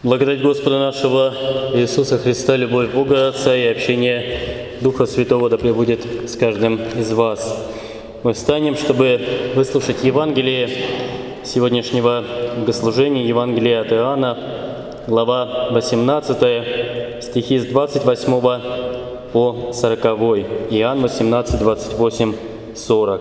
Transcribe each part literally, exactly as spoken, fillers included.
Благодать Господа нашего Иисуса Христа, любовь Бога Отца и общение Духа Святого да пребудет с каждым из вас. Мы встанем, чтобы выслушать Евангелие сегодняшнего богослужения, Евангелие от Иоанна, глава восемнадцатая, стихи с двадцать восьмого по сороковой. Иоанн восемнадцать, двадцать восемь, сорок.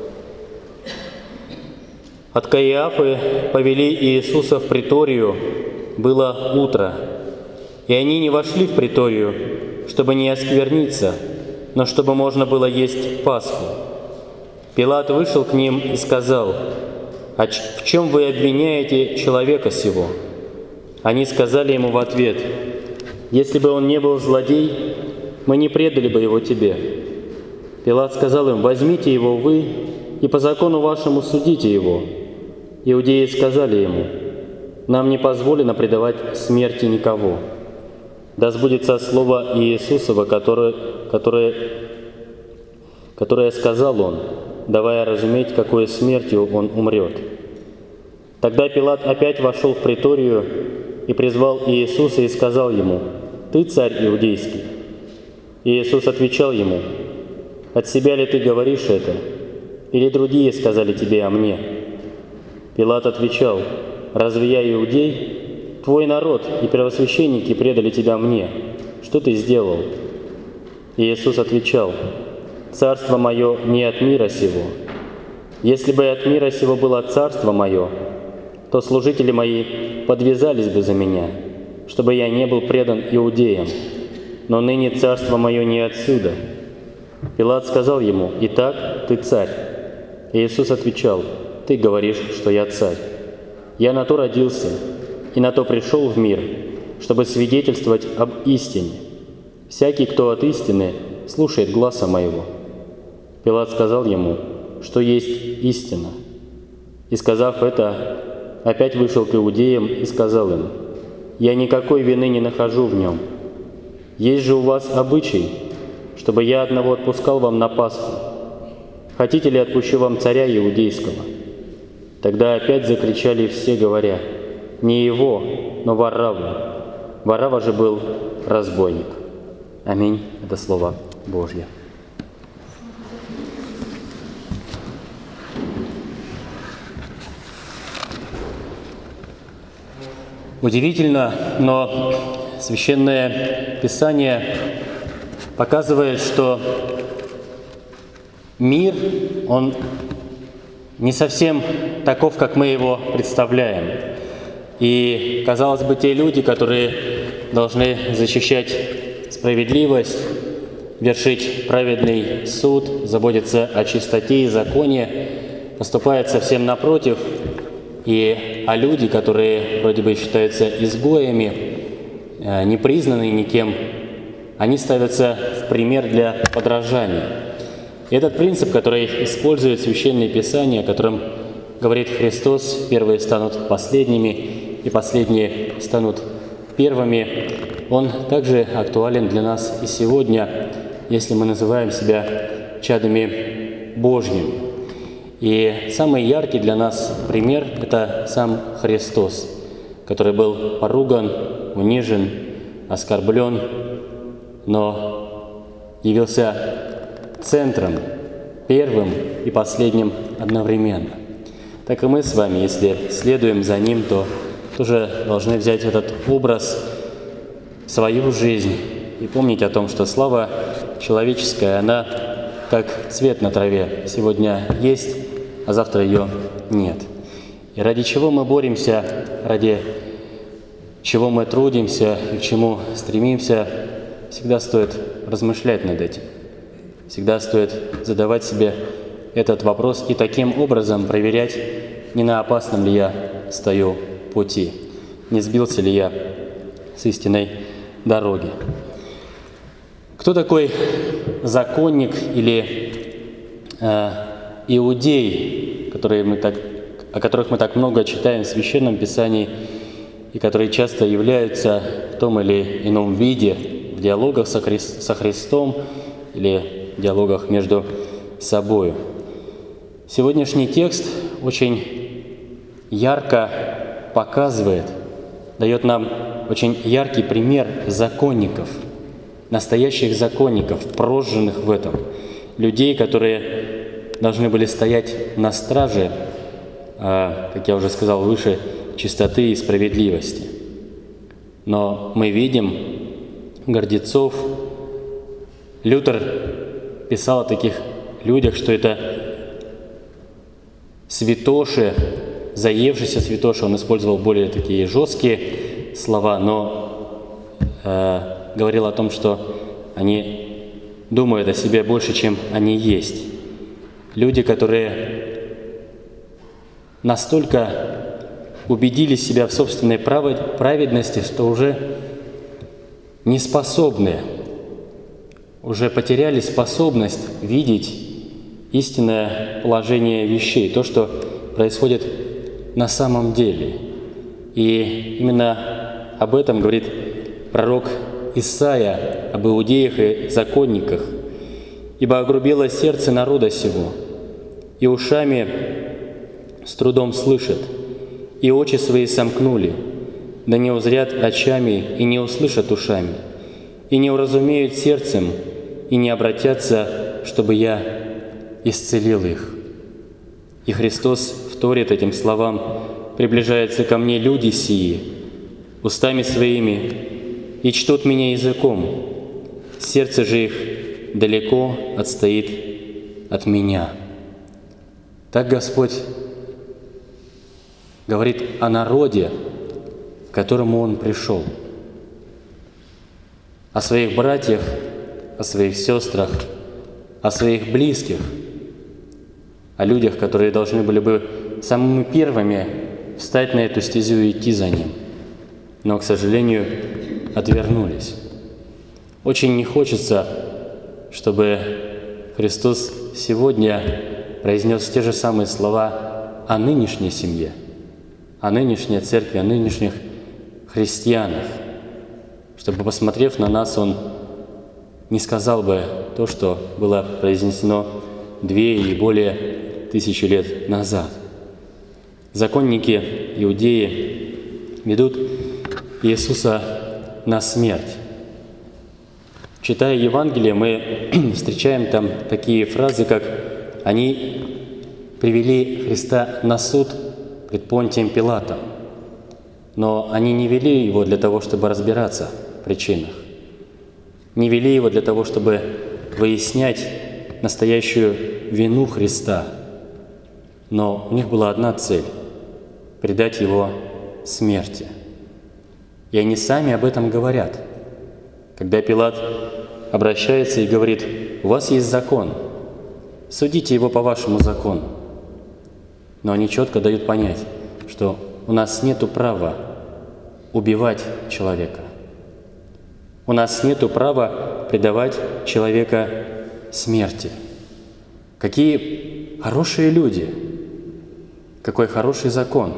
От Каиафы повели Иисуса в приторию. Было утро, и они не вошли в приторию, чтобы не оскверниться, но чтобы можно было есть Пасху. Пилат вышел к ним и сказал: «А в чем вы обвиняете человека сего?» Они сказали ему в ответ: «Если бы он не был злодей, мы не предали бы его тебе». Пилат сказал им: «Возьмите его вы и по закону вашему судите его». Иудеи сказали ему: «Нам не позволено предавать смерти никого». Да сбудется слово Иисусова, которое, которое, которое сказал он, давая разуметь, какой смертью он умрет. Тогда Пилат опять вошел в приторию и призвал Иисуса и сказал ему: «Ты царь иудейский?» Иисус отвечал ему: «От себя ли ты говоришь это, или другие сказали тебе о мне?» Пилат отвечал: «Разве я иудей? Твой народ и первосвященники предали тебя мне. Что ты сделал?» Иисус отвечал: «Царство мое не от мира сего. Если бы от мира сего было царство мое, то служители мои подвязались бы за меня, чтобы я не был предан иудеям. Но ныне царство мое не отсюда». Пилат сказал ему: «Итак, ты царь?» Иисус отвечал: «Ты говоришь, что я царь. Я на то родился и на то пришел в мир, чтобы свидетельствовать об истине. Всякий, кто от истины, слушает гласа моего». Пилат сказал ему, что есть истина. И, сказав это, опять вышел к иудеям и сказал им: «Я никакой вины не нахожу в нем. Есть же у вас обычай, чтобы я одного отпускал вам на Пасху. Хотите ли, отпущу вам царя иудейского?» Тогда опять закричали все, говоря: «Не его, но Варравву». Варравва же был разбойник. Аминь. Это слово Божье. Удивительно, но Священное Писание показывает, что мир, он не совсем таков, как мы его представляем. И, казалось бы, те люди, которые должны защищать справедливость, вершить праведный суд, заботиться о чистоте и законе, поступают совсем напротив. И а люди, которые вроде бы считаются изгоями, не признанные никем, они ставятся в пример для подражания. И этот принцип, который использует Священное Писание, о котором говорит Христос: «Первые станут последними, и последние станут первыми», он также актуален для нас и сегодня, если мы называем себя чадами Божьими. И самый яркий для нас пример – это сам Христос, который был поруган, унижен, оскорблен, но явился центром, первым и последним одновременно. Так и мы с вами, если следуем за Ним, то тоже должны взять этот образ в свою жизнь и помнить о том, что слава человеческая, она как цвет на траве. Сегодня есть, а завтра ее нет. И ради чего мы боремся, ради чего мы трудимся и к чему стремимся, всегда стоит размышлять над этим. Всегда стоит задавать себе этот вопрос и таким образом проверять, не на опасном ли я стою пути, не сбился ли я с истинной дороги. Кто такой законник или э, иудей, которые мы так, о которых мы так много читаем в Священном Писании и которые часто являются в том или ином виде в диалогах со, Хри- со Христом или в диалогах между собой. Сегодняшний текст очень ярко показывает, дает нам очень яркий пример законников, настоящих законников, прожженных в этом, людей, которые должны были стоять на страже, как я уже сказал выше, чистоты и справедливости. Но мы видим гордецов. Лютер писал о таких людях, что это святоши, заевшиеся святоши. Он использовал более такие жесткие слова, но э, говорил о том, что они думают о себе больше, чем они есть. Люди, которые настолько убедили себя в собственной праведности, что уже не способны, уже потеряли способность видеть истинное положение вещей, то, что происходит на самом деле. И именно об этом говорит пророк Исаия, об иудеях и законниках. «Ибо огрубело сердце народа сего, и ушами с трудом слышат, и очи свои сомкнули, да не узрят очами, и не услышат ушами, и не уразумеют сердцем, и не обратятся, чтобы я исцелил их». И Христос вторит этим словам: «Приближаются ко мне люди сии, устами своими, и чтут меня языком, сердце же их далеко отстоит от меня». Так Господь говорит о народе, к которому Он пришел, о своих братьях, о своих сестрах, о своих близких, о людях, которые должны были бы самыми первыми встать на эту стезю и идти за Ним, но, к сожалению, отвернулись. Очень не хочется, чтобы Христос сегодня произнес те же самые слова о нынешней семье, о нынешней церкви, о нынешних христианах, чтобы, посмотрев на нас, Он не сказал бы то, что было произнесено две и более тысячи лет назад. Законники, иудеи ведут Иисуса на смерть. Читая Евангелие, мы встречаем там такие фразы, как «Они привели Христа на суд пред Понтием Пилатом», но они не вели Его для того, чтобы разбираться в причинах, не вели Его для того, чтобы выяснять настоящую вину Христа, но у них была одна цель – предать Его смерти. И они сами об этом говорят. Когда Пилат обращается и говорит: «У вас есть закон, судите Его по вашему закону». Но они четко дают понять, что у нас нет права убивать человека. У нас нет права предавать человека смерти. Какие хорошие люди, какой хороший закон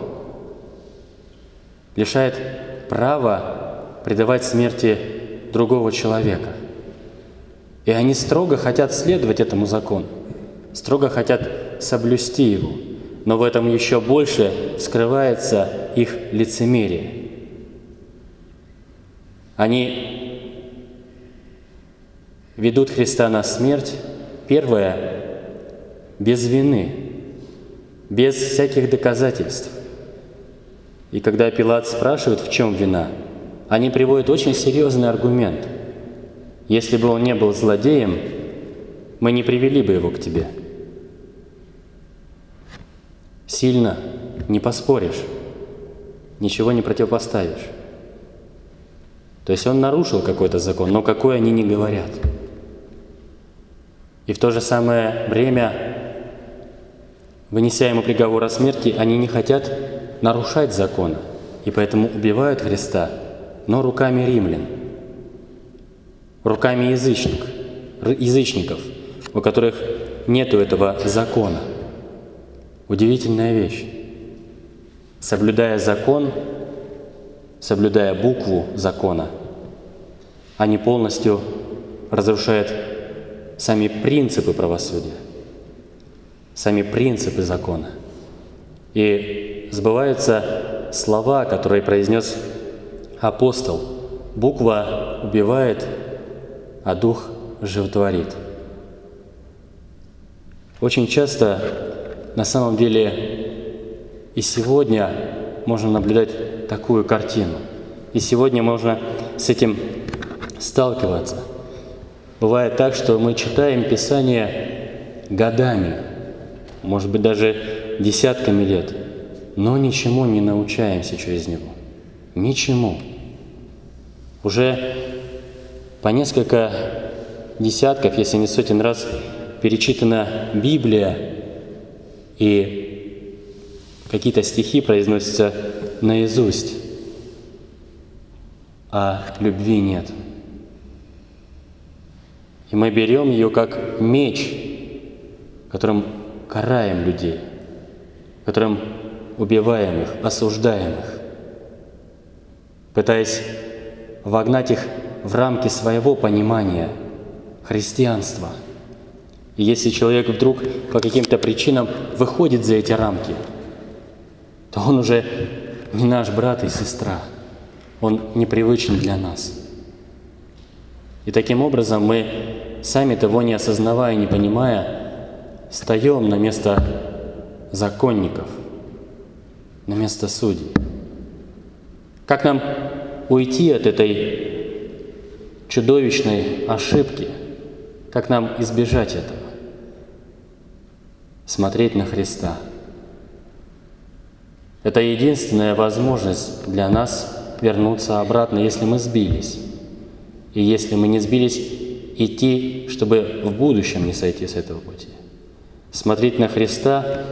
лишает права предавать смерти другого человека. И они строго хотят следовать этому закону, строго хотят соблюсти его, но в этом еще больше скрывается их лицемерие. Они ведут Христа на смерть, первое, без вины, без всяких доказательств. И когда Пилат спрашивает, в чем вина, они приводят очень серьезный аргумент. Если бы он не был злодеем, мы не привели бы его к тебе. Сильно не поспоришь, ничего не противопоставишь. То есть он нарушил какой-то закон, но какой они не говорят. И в то же самое время, вынеся ему приговор о смерти, они не хотят нарушать закона, и поэтому убивают Христа, но руками римлян, руками язычник, язычников, у которых нету этого закона. Удивительная вещь. Соблюдая закон, соблюдая букву закона, они полностью разрушают сами принципы правосудия, сами принципы закона. И сбываются слова, которые произнес апостол. Буква убивает, а дух животворит. Очень часто, на самом деле, и сегодня можно наблюдать такую картину. И сегодня можно с этим сталкиваться. Бывает так, что мы читаем Писание годами, может быть, даже десятками лет, но ничему не научаемся через него. Ничему. Уже по несколько десятков, если не сотен раз перечитана Библия, и какие-то стихи произносятся наизусть, а любви нет. И мы берем ее как меч, которым караем людей, которым убиваем их, осуждаем их, пытаясь вогнать их в рамки своего понимания христианства. И если человек вдруг по каким-то причинам выходит за эти рамки, то он уже не наш брат и сестра, он непривычен для нас. И таким образом мы, сами того не осознавая, не понимая, встаем на место законников, на место судей. Как нам уйти от этой чудовищной ошибки? Как нам избежать этого? Смотреть на Христа. Это единственная возможность для нас вернуться обратно, если мы сбились. И если мы не сбились, идти, чтобы в будущем не сойти с этого пути. Смотреть на Христа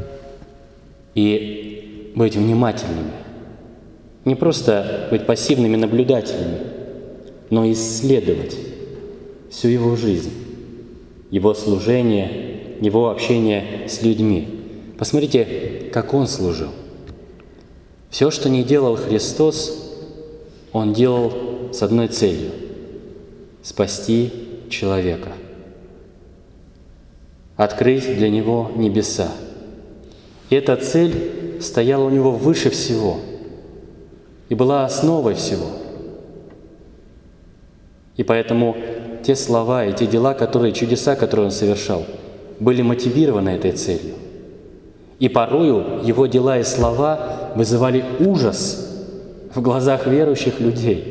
и быть внимательными. Не просто быть пассивными наблюдателями, но исследовать всю Его жизнь, Его служение, Его общение с людьми. Посмотрите, как Он служил. Все, что не делал Христос, Он делал с одной целью – спасти человека, открыть для него небеса. И эта цель стояла у Него выше всего и была основой всего. И поэтому те слова и те дела, которые, чудеса, которые Он совершал, были мотивированы этой целью. И порою Его дела и слова вызывали ужас в глазах верующих людей.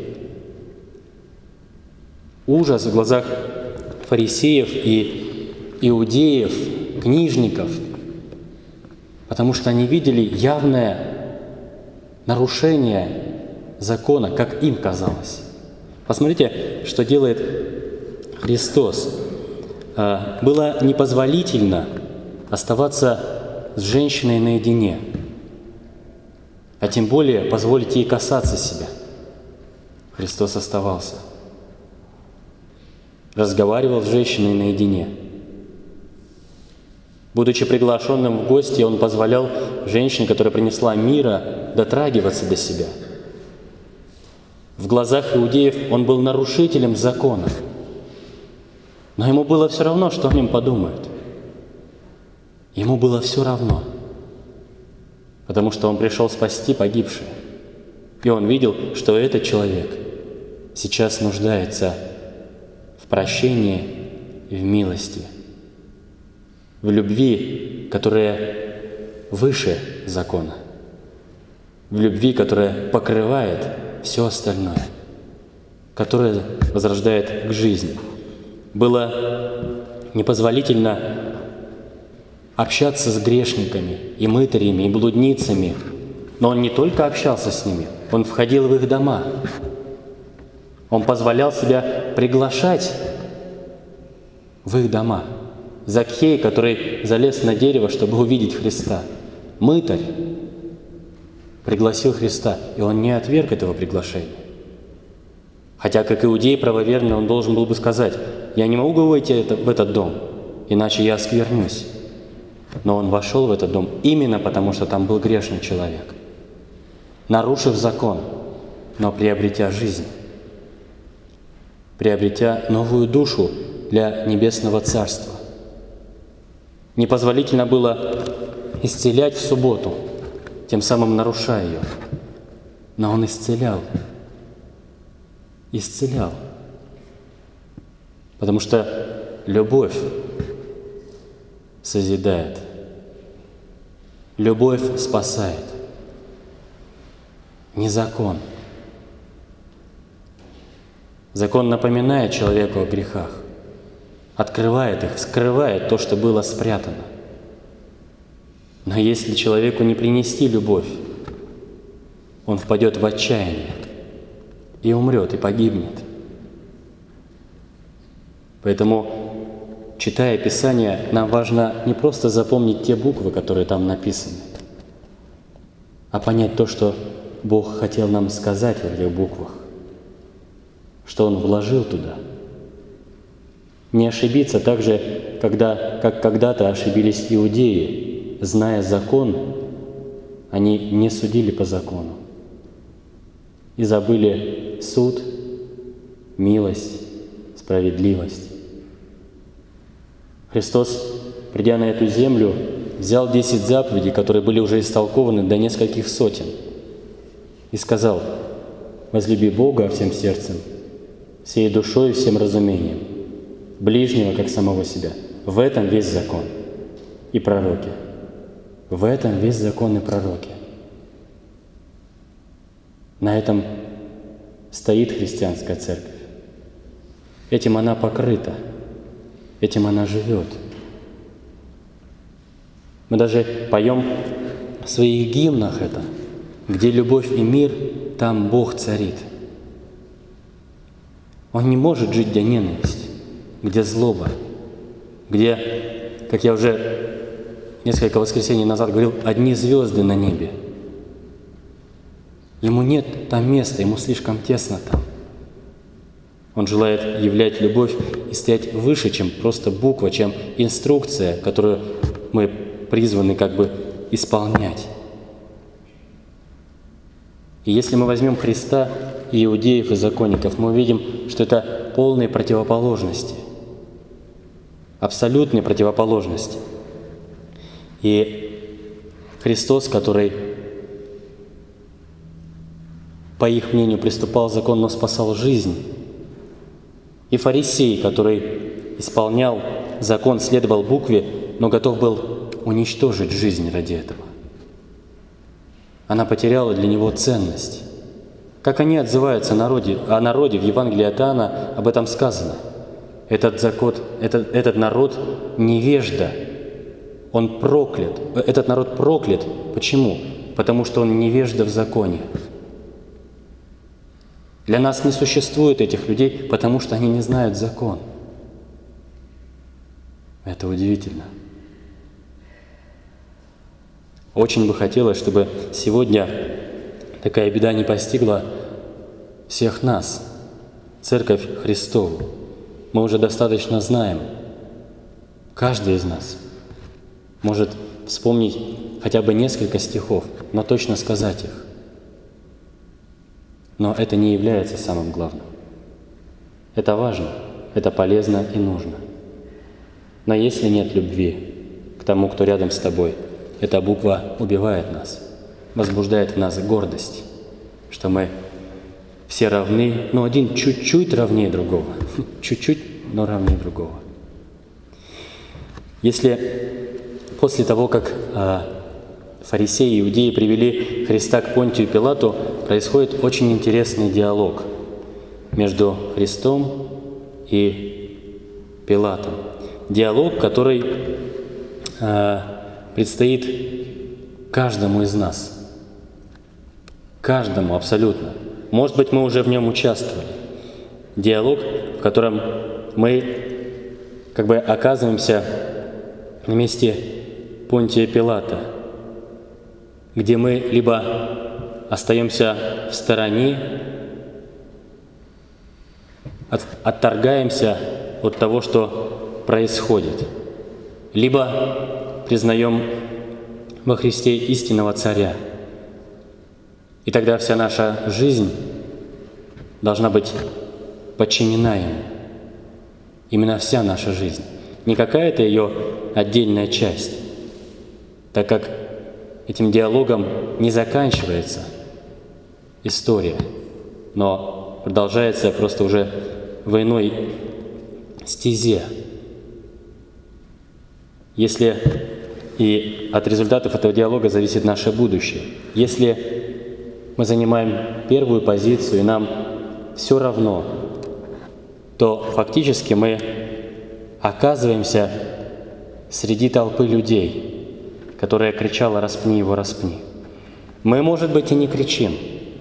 Ужас в глазах фарисеев и иудеев, книжников, потому что они видели явное нарушение закона, как им казалось. Посмотрите, что делает Христос. Было непозволительно оставаться с женщиной наедине, а тем более позволить ей касаться себя. Христос оставался. Разговаривал с женщиной наедине. Будучи приглашенным в гости, Он позволял женщине, которая принесла мира, дотрагиваться до себя. В глазах иудеев Он был нарушителем закона, но Ему было все равно, что о Нем подумают. Ему было все равно, потому что Он пришел спасти погибших. И Он видел, что этот человек сейчас нуждается в прощении и в милости, в любви, которая выше закона, в любви, которая покрывает все остальное, которая возрождает к жизни. Было непозволительно общаться с грешниками и мытарями, и блудницами, но Он не только общался с ними, Он входил в их дома. Он позволял себя приглашать в их дома. Закхей, который залез на дерево, чтобы увидеть Христа. Мытарь пригласил Христа, и он не отверг этого приглашения. Хотя, как иудей правоверный, он должен был бы сказать: «Я не могу войти в этот дом, иначе я осквернюсь». Но он вошел в этот дом именно потому, что там был грешный человек, нарушив закон, но приобретя жизнь, приобретя новую душу для небесного царства. Непозволительно было исцелять в субботу, тем самым нарушая ее. Но Он исцелял исцелял. Потому что любовь созидает, любовь спасает, не закон. Закон напоминает человеку о грехах, открывает их, вскрывает то, что было спрятано. Но если человеку не принести любовь, он впадет в отчаяние и умрет, и погибнет. Поэтому, читая Писание, нам важно не просто запомнить те буквы, которые там написаны, а понять то, что Бог хотел нам сказать в этих буквах, что Он вложил туда. Не ошибиться так же, когда, как когда-то ошибились иудеи, зная закон, они не судили по закону и забыли суд, милость, справедливость. Христос, придя на эту землю, взял десять заповедей, которые были уже истолкованы до нескольких сотен, и сказал: «Возлюби Бога всем сердцем, всей душой и всем разумением, ближнего, как самого себя». В этом весь закон и пророки. В этом весь закон и пророки. На этом стоит христианская церковь. Этим она покрыта, этим она живет. Мы даже поем в своих гимнах это: где любовь и мир, там Бог царит. Он не может жить, где ненависть, где злоба, где, как я уже несколько воскресений назад говорил, одни звезды на небе. Ему нет там места, ему слишком тесно там. Он желает являть любовь и стоять выше, чем просто буква, чем инструкция, которую мы призваны как бы исполнять. И если мы возьмем Христа, и иудеев, и законников, мы увидим, что это полные противоположности, абсолютные противоположности. И Христос, который, по их мнению, приступал закон, но спасал жизнь, и фарисей, который исполнял закон, следовал букве, но готов был уничтожить жизнь ради этого. Она потеряла для него ценность. Как они отзываются о народе, о народе в Евангелии от Иоанна, об этом сказано. Этот, закон, этот, этот народ невежда, он проклят. Этот народ проклят. Почему? Потому что он невежда в законе. Для нас не существует этих людей, потому что они не знают закон. Это удивительно. Очень бы хотелось, чтобы сегодня такая беда не постигла всех нас, Церковь Христову. Мы уже достаточно знаем. Каждый из нас может вспомнить хотя бы несколько стихов, но точно сказать их. Но это не является самым главным. Это важно, это полезно и нужно. Но если нет любви к тому, кто рядом с тобой, эта буква убивает нас, возбуждает в нас гордость, что мы все равны, но один чуть-чуть равнее другого. Чуть-чуть, но равнее другого. Если после того, как а, фарисеи и иудеи привели Христа к Понтию Пилату, происходит очень интересный диалог между Христом и Пилатом. Диалог, который а, предстоит каждому из нас. Каждому абсолютно. Может быть, мы уже в нем участвовали. Диалог, в котором мы как бы оказываемся на месте Понтия Пилата, где мы либо остаемся в стороне, от, отторгаемся от того, что происходит, либо признаем во Христе истинного Царя. И тогда вся наша жизнь должна быть подчинена Ему. Именно вся наша жизнь. Не какая-то ее отдельная часть, так как этим диалогом не заканчивается история. но продолжается просто уже в иной стезе. Если и от результатов этого диалога зависит наше будущее. Если мы занимаем первую позицию, и нам все равно, то фактически мы оказываемся среди толпы людей, которая кричала «распни его, распни». Мы, может быть, и не кричим.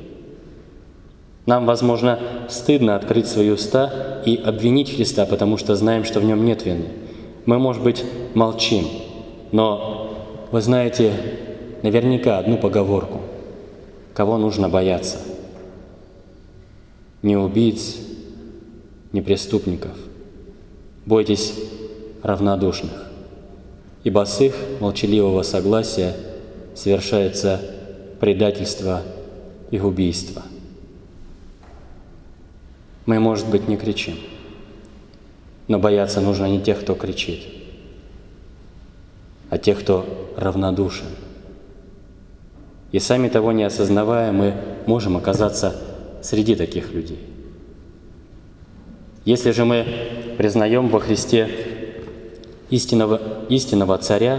Нам, возможно, стыдно открыть свои уста и обвинить Христа, потому что знаем, что в нем нет вины. Мы, может быть, молчим. Но вы знаете наверняка одну поговорку. Кого нужно бояться? Не убийц, не преступников. Бойтесь равнодушных, ибо с их молчаливого согласия совершается предательство и убийство. Мы, может быть, не кричим, но бояться нужно не тех, кто кричит, а тех, кто равнодушен. И сами того не осознавая, мы можем оказаться среди таких людей. Если же мы признаем во Христе истинного, истинного Царя,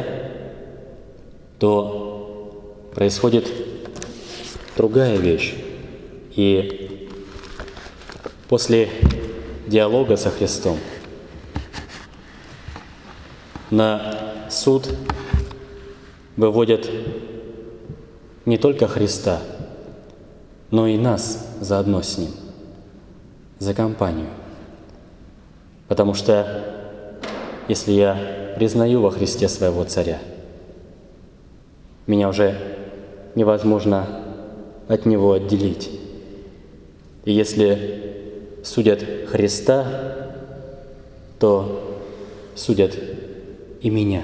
то происходит другая вещь. И после диалога со Христом на суд выводят не только Христа, но и нас заодно с Ним, за компанию. Потому что если я признаю во Христе своего Царя, меня уже невозможно от Него отделить. И если судят Христа, то судят и меня.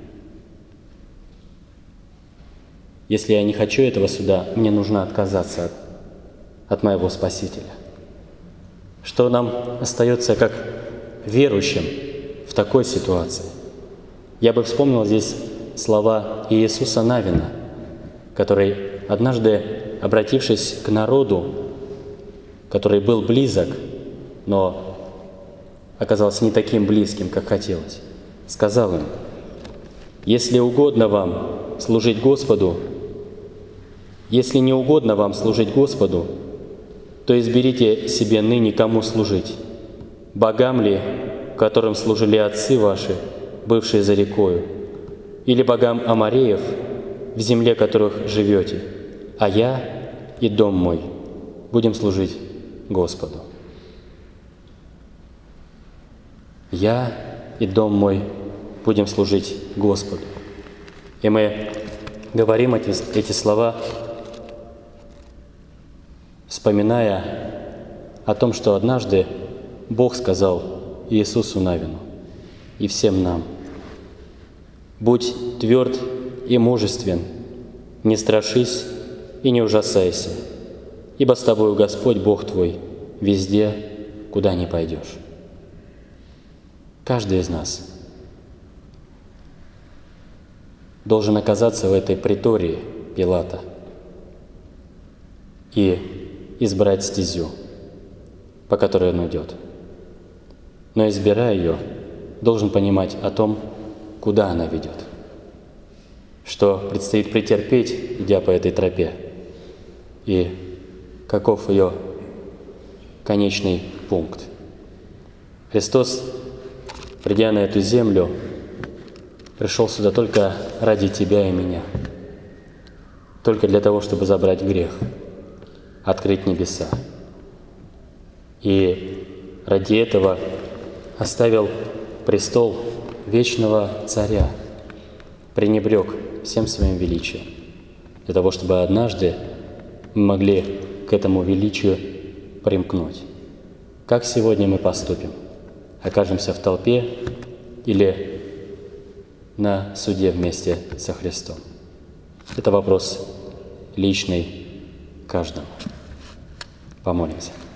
Если я не хочу этого суда, мне нужно отказаться от, от моего Спасителя. Что нам остается как верующим в такой ситуации? Я бы вспомнил здесь слова Иисуса Навина, который однажды, обратившись к народу, который был близок, но оказался не таким близким, как хотелось, сказал им: «Если угодно вам служить Господу, если не угодно вам служить Господу, то изберите себе ныне, кому служить, богам ли, которым служили отцы ваши, бывшие за рекою, или богам Амореев, в земле которых живете, а я и дом мой будем служить Господу». Я и дом мой будем служить Господу. И мы говорим эти, эти слова, вспоминая о том, что однажды Бог сказал Иисусу Навину и всем нам: «Будь тверд и мужествен, не страшись и не ужасайся, ибо с тобою Господь Бог твой везде, куда ни пойдешь». Каждый из нас должен оказаться в этой притории Пилата и избрать стезю, по которой он идет. Но, избирая ее, должен понимать о том, куда она ведет, что предстоит претерпеть, идя по этой тропе, и каков ее конечный пункт. Христос, придя на эту землю, пришел сюда только ради тебя и меня, только для того, чтобы забрать грех, открыть небеса. И ради этого оставил престол вечного Царя, пренебрег всем своим величием, для того, чтобы однажды мы могли к этому величию примкнуть. Как сегодня мы поступим? Окажемся в толпе или на суде вместе со Христом? Это вопрос личный каждому. Помолимся.